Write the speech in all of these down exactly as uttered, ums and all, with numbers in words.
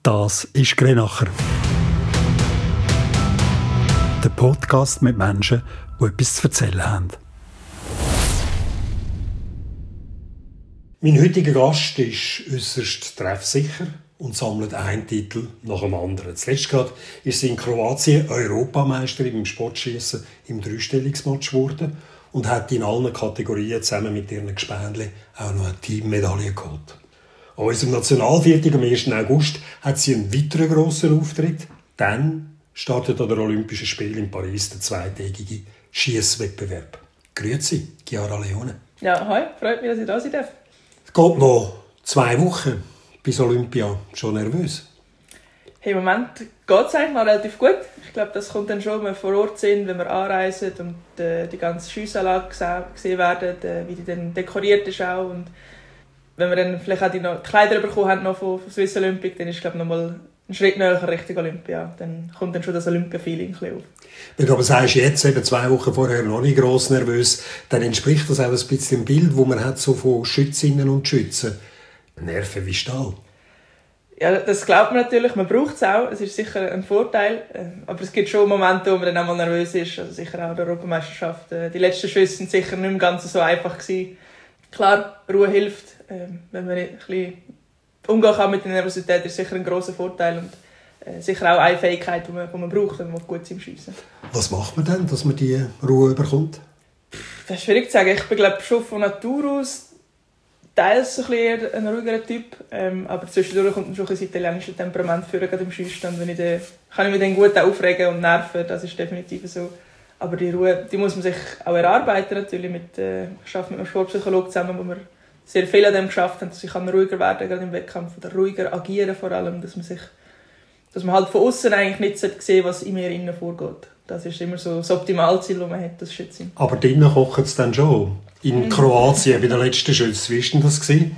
Das ist Grenacher. Der Podcast mit Menschen, die etwas zu erzählen haben. Mein heutiger Gast ist äußerst treffsicher und sammelt einen Titel nach dem anderen. Zuletzt gerade ist sie in Kroatien Europameisterin im Sportschießen im Dreistellungsmatch geworden und hat in allen Kategorien zusammen mit ihren Gespendli auch noch eine Teammedaille geholt. An unserem Nationalviertel am ersten August hat sie einen weiteren grossen Auftritt. Dann startet an den Olympischen Spielen in Paris der zweitägige Schiesswettbewerb. Grüezi, Chiara Leone. Ja, hi, freut mich, dass ich da sein darf. Es geht noch zwei Wochen bis Olympia. Schon nervös? Hey, im Moment geht es eigentlich noch relativ gut. Ich glaube, das kommt dann schon, wenn wir vor Ort sind, wenn wir anreisen und äh, die ganze Schiessanlage gesehen werden, äh, wie die dann dekoriert ist auch. Und wenn wir dann vielleicht auch die, noch, die Kleider bekommen haben noch von, von Swiss Olympic, dann ist es, glaube ich, noch mal ein Schritt näher Richtung Olympia. Dann kommt dann schon das Olympia-Feeling auf. Wenn du aber sagst, jetzt eben zwei Wochen vorher noch nicht gross nervös, dann entspricht das auch ein bisschen dem Bild, das man hat so von Schützinnen und Schützen. Nerven wie Stahl. Ja, das glaubt man natürlich, man braucht es auch, es ist sicher ein Vorteil, aber es gibt schon Momente, wo man dann auch mal nervös ist, also sicher auch der Europameisterschaft. Die letzten Schüsse sind sicher nicht mehr ganz so einfach gewesen. Klar, Ruhe hilft, wenn man ein bisschen umgehen kann mit der Nervosität, ist sicher ein grosser Vorteil und sicher auch eine Fähigkeit, die man, die man braucht, wenn man gut ist im Schiessen. Was macht man denn, dass man die Ruhe bekommt? Das ist schwierig zu sagen, ich bin glaube schon von Natur aus teils ein, bisschen ein ruhigerer Typ, ähm, aber zwischendurch kommt schon ein italienisches Temperament für, gerade im Schießstand. Wenn ich den, kann ich mich dann gut aufregen und nerven, das ist definitiv so. Aber die Ruhe, die muss man sich auch erarbeiten natürlich. Mit, äh, ich arbeite mit einem Sportpsychologen zusammen, wo wir sehr viel an dem geschafft haben, dass ich ruhiger werden kann, gerade im Wettkampf, oder ruhiger agieren vor allem, dass man sich, dass man halt von außen eigentlich nicht sehen sollte, was in mir innen vorgeht. Das ist immer so das Optimalziel, das man hat, das Schützen. Aber drinnen kochen es dann schon? In Kroatien, bei den letzten Schützen. Wie war denn das? Gewesen?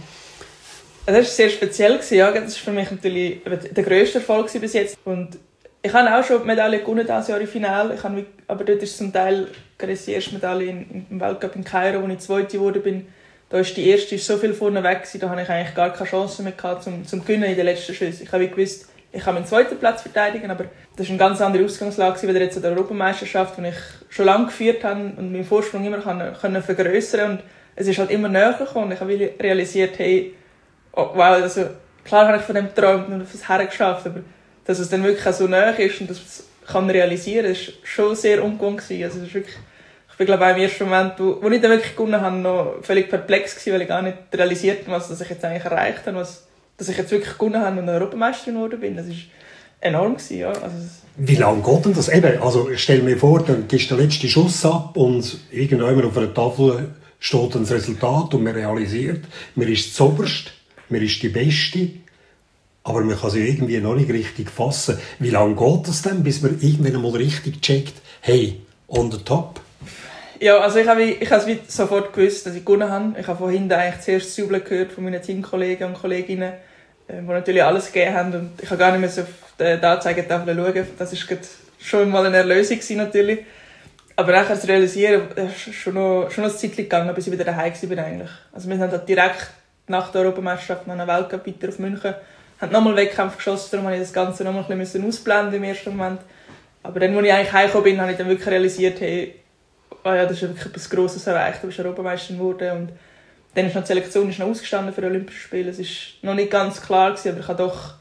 Das war sehr speziell. Ja. Das war für mich natürlich der grösste Erfolg bis jetzt. Und ich habe auch schon die Medaille gewonnen, dieses Jahr im Finale. Ich habe, aber dort ist zum Teil die erste Medaille im Weltcup in Kairo, wo ich Zweite geworden bin. Da ist die erste ist so viel vorne weg gewesen, da hatte ich eigentlich gar keine Chance mehr gehabt, zum, zum Gewinnen in den letzten Schüssen. Ich habe gewusst, ich kann meinen zweiten Platz verteidigen, aber das war eine ganz andere Ausgangslage als jetzt an der Europameisterschaft, wo ich schon lange geführt habe und meinen Vorsprung immer können vergrössern und es ist halt immer näher gekommen. Ich habe realisiert, hey, oh, wow, also, klar habe ich von dem geträumt und auf das Herren geschafft, aber dass es dann wirklich auch so näher ist und dass man es realisieren kann, ist schon sehr ungewohnt gewesen. Also, es ist wirklich, ich bin, glaube ich, im ersten Moment, wo, wo ich dann wirklich gewonnen habe, noch völlig perplex gewesen, weil ich gar nicht realisiert habe, was ich jetzt eigentlich erreicht habe, was, dass ich jetzt wirklich gewonnen habe und Europameisterin geworden bin. Das war enorm gewesen, ja. Also, wie lange geht denn das? Eben, also stell mir vor, dann gibst du den letzten Schuss ab und irgendwann auf einer Tafel steht ein Resultat und man realisiert, man ist zuoberst, man ist die Beste, aber man kann sich irgendwie noch nicht richtig fassen. Wie lange geht das denn, bis man irgendwann mal richtig checkt, hey, on the top? Ja, also ich habe, ich habe es sofort gewusst, dass ich gewonnen habe. Ich habe von hinten eigentlich zuerst das Jubeln gehört von meinen Teamkollegen und Kolleginnen, die natürlich alles gegeben haben. Und ich habe gar nicht mehr so auf die Anzeigetafel schauen. Das war schon mal eine Erlösung natürlich. Aber nachher zu realisieren, ist schon noch, schon noch ein Zeit gegangen, bis ich wieder daheim war eigentlich. Also wir sind halt direkt nach der Europameisterschaft nach einer Weltcup weiter auf München, haben nochmal Wettkampf geschossen, darum musste ich das Ganze nochmal ein bisschen ausblenden im ersten Moment. Aber dann, als ich eigentlich heimgekommen bin, habe ich dann wirklich realisiert, hey, oh ja, das ist wirklich etwas Grosses erreicht, du bist Europameisterin geworden. Und dann ist noch die Selektion ist noch ausgestanden für die Olympischen Spiele. Es war noch nicht ganz klar gewesen, aber ich habe doch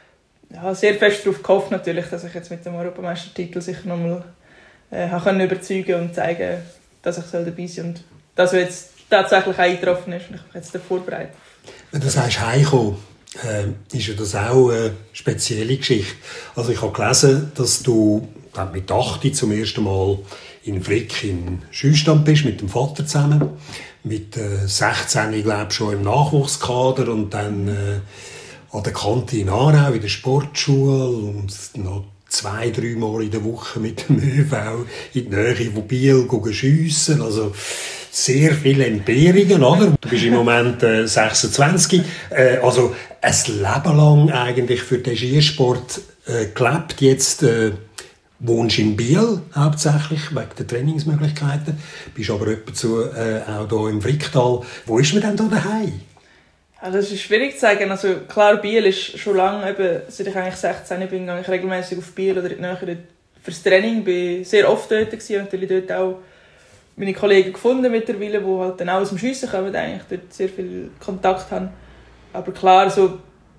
ja, sehr fest darauf gehofft, natürlich, dass ich jetzt mit dem Europameistertitel sicher nochmal äh, können überzeugen und zeigen, dass ich dabei sein soll. Und das, was jetzt tatsächlich eingetroffen ist und ich mich jetzt dafür vorbereitet. Wenn du sagst, heimkommen, äh, ist ja das auch eine spezielle Geschichte. Also ich habe gelesen, dass du mit achtzehn zum ersten Mal in Frick im Schulstand bist, mit dem Vater zusammen. Mit äh, sechzehn, ich glaube, schon im Nachwuchskader und dann äh, an der Kante in Aarau, in der Sportschule und noch zwei, drei Mal in der Woche mit dem ÖV in die Nähe von Biel schiessen. Also sehr viele Entbehrungen, oder? Du bist im Moment äh, sechsundzwanzig. Äh, also ein Leben lang eigentlich für den Skisport äh, gelebt. Jetzt äh, wohnst in Biel hauptsächlich wegen der Trainingsmöglichkeiten. Bist aber ab und zu äh, auch hier im Fricktal. Wo ist man denn da daheim? Also das ist schwierig zu sagen. Also klar, Biel ist schon lange, eben, seit ich eigentlich sechzehn bin, gehe ich regelmäßig auf Biel oder in die Nähe fürs Training. Ich war sehr oft dort gewesen, natürlich dort auch meine Kollegen gefunden mittlerweile, die halt dann auch aus dem Schiessen kommen, eigentlich dort sehr viel Kontakt haben. Aber klar, so,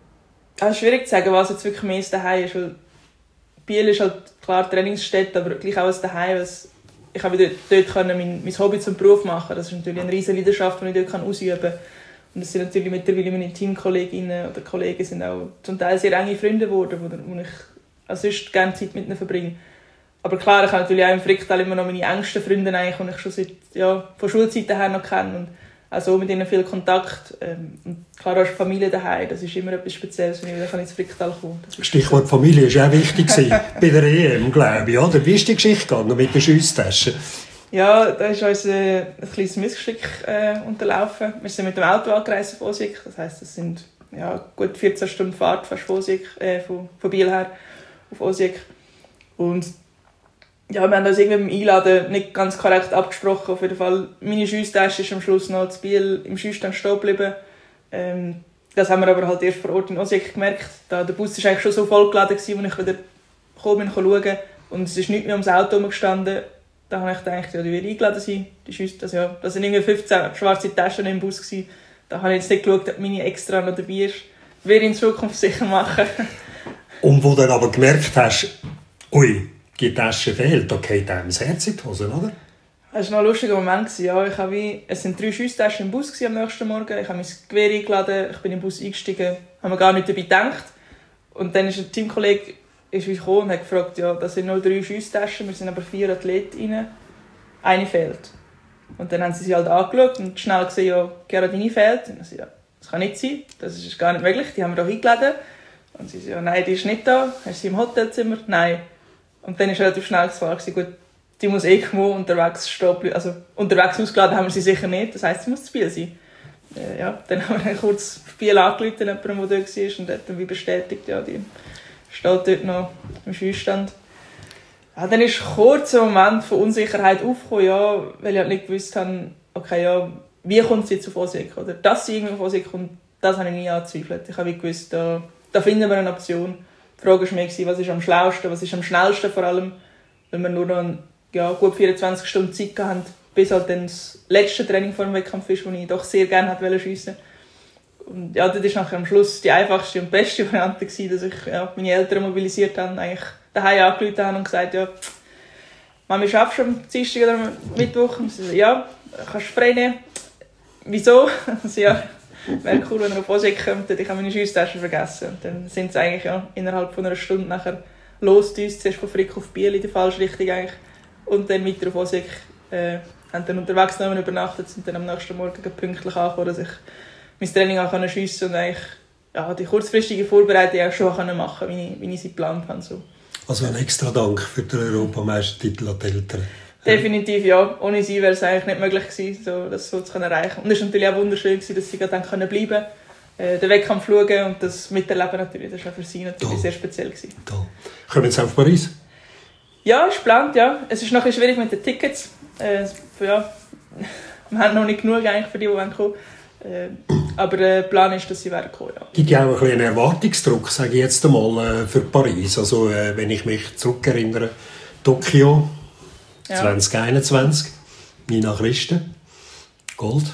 es ist schwierig zu sagen, was jetzt wirklich mehr daheim ist, weil Biel ist halt klar Trainingsstätte, aber gleich auch als daheim. Ich konnte dort, dort können mein, mein Hobby zum Beruf machen. Das ist natürlich eine riesige Leidenschaft, die ich dort ausüben kann. Und es sind natürlich mittlerweile meine Teamkolleginnen oder Kollegen sind auch zum Teil sehr enge Freunde geworden, wo, wo ich auch sonst gerne Zeit mit ihnen verbringe. Aber klar, ich habe natürlich auch im Fricktal immer noch meine engsten Freunde, eigentlich, die ich schon seit, ja, von Schulzeiten her noch kenne. Und auch so mit ihnen viel Kontakt. Ähm, und klar, als Familie daheim, das ist immer etwas Spezielles, wenn ich ins Fricktal komme. Stichwort Familie war auch wichtig bei der E M, glaube ich. Oder? Wie ist die Geschichte gegangen mit den Schiesstaschen? Ja, da ist uns äh, ein kleines Missgeschick äh, unterlaufen. Wir sind mit dem Auto angereist auf Osijek. Das heisst, es sind ja, gut vierzehn Stunden Fahrt fast von, Osijek, äh, von, von Biel her auf Osijek. Und ja, wir haben uns irgendwie beim Einladen nicht ganz korrekt abgesprochen. Auf jeden Fall, meine Schiesstasche ist am Schluss noch zu Biel im Schiessstand stehen geblieben. Ähm, das haben wir aber halt erst vor Ort in Osijek gemerkt. Da der Bus war eigentlich schon so vollgeladen, als ich wieder gekommen bin, schauen. Und es ist nicht mehr ums Auto gestanden. Da habe ich gedacht, ja, die will eingeladen sein. Die Schüsse, das, ja, das waren irgendwie fünfzehn schwarze Taschen im Bus gewesen. Da habe ich jetzt nicht geschaut, ob meine extra noch dabei ist. Werde ich in Zukunft sicher machen. Und wo du dann aber gemerkt hast, ui, die Tasche fehlt, da geht einem das Herz in die Hose, oder? Das war noch ein lustiger Moment. Ja, ich habe wie, es waren drei Schiesstaschen im Bus am nächsten Morgen. Ich habe mein Gewehr eingeladen, ich bin in den Bus eingestiegen, habe mir gar nicht dabei gedacht. Und dann ist ein Teamkollege ist gekommen und hat gefragt, ja, das sind nur drei Schiesstaschen, wir sind aber vier Athletinnen, eine fehlt. Und dann haben sie sich halt angeschaut und schnell gesehen, ja, Geraldine fehlt. Und dann sie, ja, das kann nicht sein, das ist gar nicht möglich, die haben wir doch eingeladen. Und sie so, ja, nein, die ist nicht da, ist sie im Hotelzimmer? Nein. Und dann war relativ schnell klar, gut, die muss irgendwo unterwegs stehen, also unterwegs ausgeladen haben wir sie sicher nicht, das heisst, sie muss zu Biel sein. Äh, ja, dann haben wir kurz auf Biel angerufen, jemanden, der dort war, und hat dann wie bestätigt, ja, die steht dort noch im Schießstand. Ja, dann ist kurz ein Moment von Unsicherheit aufgekommen, ja, weil ich halt nicht gewusst habe, okay, ja, wie kommt sie jetzt auf Osijek, oder dass sie irgendwie auf Osijek kommt, das habe ich nie angezweifelt. Ich habe gewusst, da, da finden wir eine Option. Die Frage war mir, was ist am schlausten, was ist am schnellsten vor allem, weil wir nur noch ja, gut vierundzwanzig Stunden Zeit hatten, bis halt dann das letzte Training vor dem Wettkampf ist, das ich doch sehr gerne wollte schiessen. Und ja, das war nachher am Schluss die einfachste und beste Variante gewesen, dass ich ja, meine Eltern mobilisiert habe, eigentlich daheim angerufen habe und gesagt, ja, Mami, schaffst du am Dienstag oder am Mittwoch? Und sie so, ja, kannst du frei nehmen. Wieso? Also, ja, wäre cool, wenn er auf Osijek kommt, ich habe meine Schiesstasche vergessen. Und dann sind sie eigentlich ja, innerhalb von einer Stunde nachher los zu uns, zuerst von Frick auf Biel in die falsche Richtung eigentlich, und dann weiter auf Osijek. Äh, haben dann unterwegs noch übernachtet, sind dann am nächsten Morgen pünktlich angekommen, dass ich mein Training auch schiessen konnte und eigentlich ja, die kurzfristige Vorbereitung auch schon machen konnte, wie ich, wie ich sie geplant habe. So. Also ein extra Dank für den Europameistertitel an die Eltern. Definitiv, ja. Ohne sie wäre es eigentlich nicht möglich gewesen, so, das so zu erreichen. Und es war natürlich auch wunderschön, dass sie dann bleiben können, äh, den Wettkampf schauen und das miterleben natürlich. Das war für sie natürlich Toll. Sehr speziell gewesen. Toll. Kommen wir jetzt auf Paris? Ja, ist geplant, ja. Es ist noch ein bisschen schwierig mit den Tickets. Äh, ja, wir haben noch nicht genug eigentlich für die, die kommen wollen. Äh, aber der Plan ist, dass sie werden kommen. Ja. Gibt ja auch ein bisschen einen Erwartungsdruck, sage ich jetzt einmal, für Paris. Also, äh, wenn ich mich zurückerinnere, Tokio ja. zwanzig einundzwanzig, Nina Christen, Gold.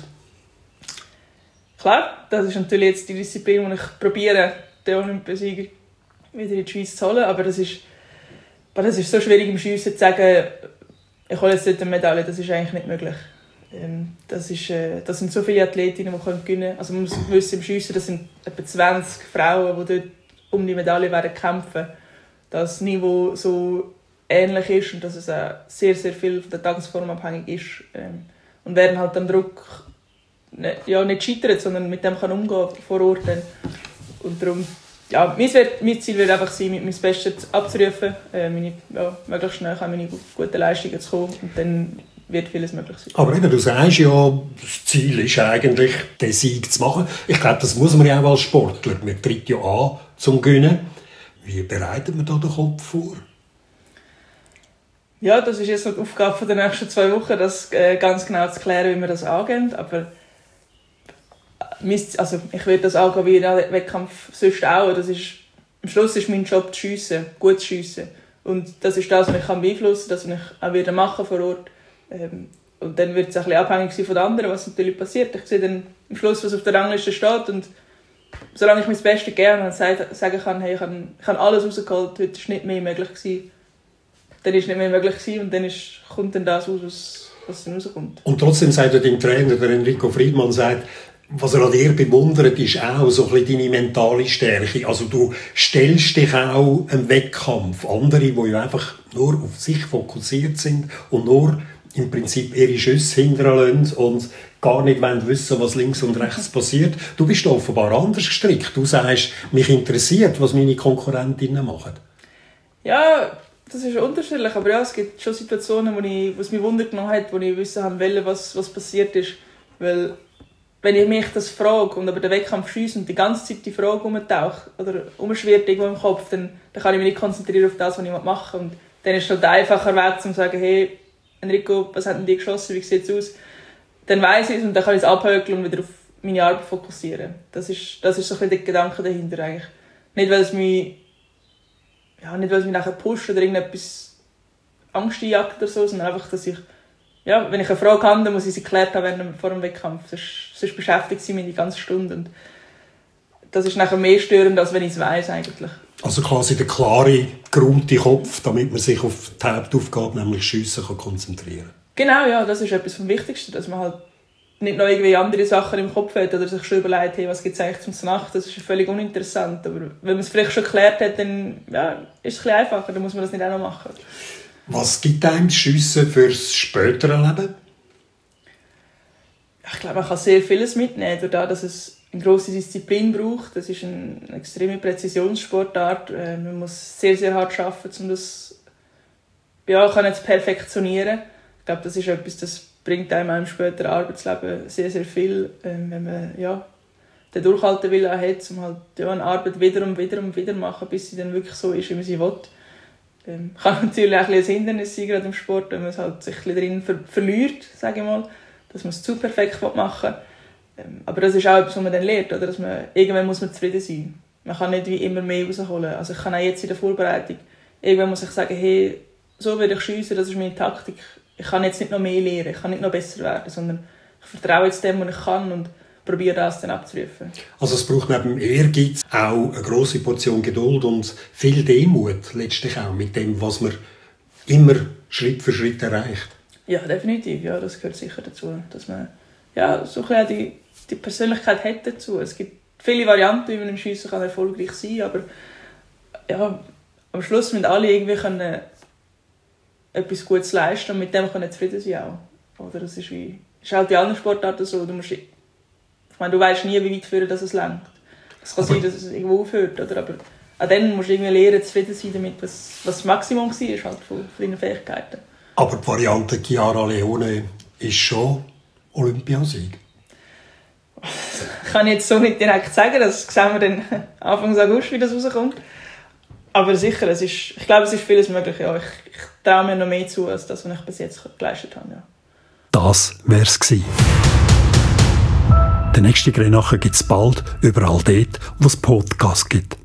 Klar, das ist natürlich jetzt die Disziplin, die ich probiere, den Olympiasieger wieder in die Schweiz zu holen. Aber das ist, aber das ist so schwierig im Schiessen zu sagen, ich hole jetzt nicht eine Medaille, das ist eigentlich nicht möglich. Das, ist, das sind so viele Athletinnen, die gewinnen können. Also man muss wissen, im Schiessen, das sind etwa zwanzig Frauen, die dort um die Medaille werden kämpfen. Das Niveau so ähnlich ist und dass es auch sehr, sehr viel von der Tagesform abhängig ist. Und werden halt am Druck nicht, ja, nicht scheitern, sondern mit dem kann umgehen vor Ort. Und darum, ja, mein, mein Ziel wird einfach sein, mein Bestes abzurufen, meine, ja, möglichst schnell an meine guten Leistungen zu kommen und dann wird vieles möglich sein. Aber eben, du sagst ja, das Ziel ist eigentlich, den Sieg zu machen. Ich glaube, das muss man ja auch als Sportler. Man tritt ja an zum Gewinnen. Wie bereitet man da den Kopf vor? Ja, das ist jetzt noch die Aufgabe der nächsten zwei Wochen, das äh, ganz genau zu klären, wie wir das angehen. Aber also ich würde das angehen wie in einem Wettkampf sonst auch. Das ist, am Schluss ist mein Job zu schiessen, gut zu schiessen. Und das ist das, was ich kann beeinflussen kann, das, was ich auch wieder machen vor Ort. Ähm, und dann wird es ein bisschen abhängig sein von den anderen, was natürlich passiert. Ich sehe dann am Schluss, was auf der Rangliste steht. Und solange ich mein Bestes gerne und sagen kann, hey, ich habe, ich habe alles rausgeholt, heute war nicht mehr möglich gewesen, dann ist nicht mehr möglich gewesen und dann ist, kommt dann das raus, was, was dann rauskommt. Und trotzdem sagt dein Trainer, der Enrico Friedmann, sagt, was er an dir bewundert, ist auch so ein bisschen deine mentale Stärke. Also du stellst dich auch im Wettkampf. Andere, die ja einfach nur auf sich fokussiert sind und nur im Prinzip ihre Schüsse hinterlassen und gar nicht wissen, was links und rechts passiert. Du bist offenbar anders gestrickt. Du sagst, mich interessiert, was meine Konkurrentinnen machen. Ja, das ist unterschiedlich. Aber ja, es gibt schon Situationen, wo, ich, wo es mich Wunder genommen hat, wo ich wissen wollte, was, was passiert ist. Weil, wenn ich mich das frage und aber den Wettkampf schiesse und die ganze Zeit die Frage umtaucht oder umschwirrt irgendwo im Kopf, dann, dann kann ich mich nicht konzentrieren auf das, was ich machen will. Und dann ist es halt einfacher Weg, um zu sagen, hey, Enrico, was hat denn die geschossen, wie sieht es aus? Dann weiss ich es und dann kann ich es abhökeln und wieder auf meine Arbeit fokussieren. Das ist, das ist so ein bisschen der Gedanke dahinter eigentlich. Nicht, weil es mich, ja, nicht, weil es mich nachher pusht oder irgendetwas Angst einjagt oder so, sondern einfach, dass ich, ja, wenn ich eine Frage habe, dann muss ich sie geklärt haben vor dem Wettkampf. Sonst, sonst beschäftigt sie mich die ganze Stunde. Und das ist nachher mehr störend, als wenn ich es weiss eigentlich. Also quasi der klare, geräumte Kopf, damit man sich auf die Hauptaufgabe, nämlich Schiessen, kann konzentrieren kann. Genau, ja, das ist etwas vom Wichtigsten, dass man halt nicht noch irgendwie andere Sachen im Kopf hat oder sich schon überlegt, hey, was gibt es eigentlich zum Nacht, das ist völlig uninteressant. Aber wenn man es vielleicht schon geklärt hat, dann ja, ist es ein bisschen einfacher, dann muss man das nicht auch noch machen. Was gibt einem das Schiessen fürs spätere Leben? Ich glaube, man kann sehr vieles mitnehmen, dadurch, dass es eine grosse Disziplin braucht. Das ist eine extreme Präzisionssportart. Man muss sehr, sehr hart arbeiten, um das ja, zu perfektionieren. Ich glaube, das ist etwas, das bringt einem im späteren Arbeitsleben sehr, sehr viel, wenn man ja, den Durchhaltewillen hat, um halt, ja, eine Arbeit wieder und wieder und wieder machen, bis sie dann wirklich so ist, wie man sie will. Ähm, kann natürlich auch ein, ein Hindernis sein, gerade im Sport, wenn man es halt sich ein drin ver- verliert, sage ich mal, dass man es zu perfekt machen will. Ähm, aber das ist auch etwas, was man dann lernt, oder? Dass man, irgendwann muss man zufrieden sein. Man kann nicht wie immer mehr rausholen. Also ich kann auch jetzt in der Vorbereitung, irgendwann muss ich sagen, hey, so will ich schiessen, das ist meine Taktik. Ich kann jetzt nicht noch mehr lernen, ich kann nicht noch besser werden, sondern ich vertraue jetzt dem, was ich kann und probiere das dann abzurufen. Also es braucht neben dem Ehrgeiz auch eine grosse Portion Geduld und viel Demut, letztlich auch mit dem, was man immer Schritt für Schritt erreicht. Ja, definitiv, ja, das gehört sicher dazu, dass man ja, so ein die, die Persönlichkeit hat dazu. Es gibt viele Varianten, wie man im Schiessen kann erfolgreich sein kann, aber ja, am Schluss müssen alle irgendwie können etwas Gutes leisten und mit dem können zufrieden sein auch. Oder das ist wie, ist halt die anderen Sportarten so. Du musst, ich meine, du weißt nie, wie weit führen dass es lenkt. Es kann aber sein, dass es irgendwo aufhört, oder? Aber an dem musst du irgendwie lernen, zufrieden sein damit, was, was das Maximum war halt von, von deinen Fähigkeiten. Aber die Variante Chiara Leone ist schon Olympiasieg. Kann ich jetzt so nicht direkt sagen, das sehen wir dann Anfang August, wie das rauskommt. Aber sicher, es ist, ich glaube, es ist vieles möglich. Ja. Ich, ich traue mir noch mehr zu, als das, was ich bis jetzt geleistet habe. Ja. Das wär's gewesen. Den nächsten Grenache gibt es bald überall dort, wo es Podcasts gibt.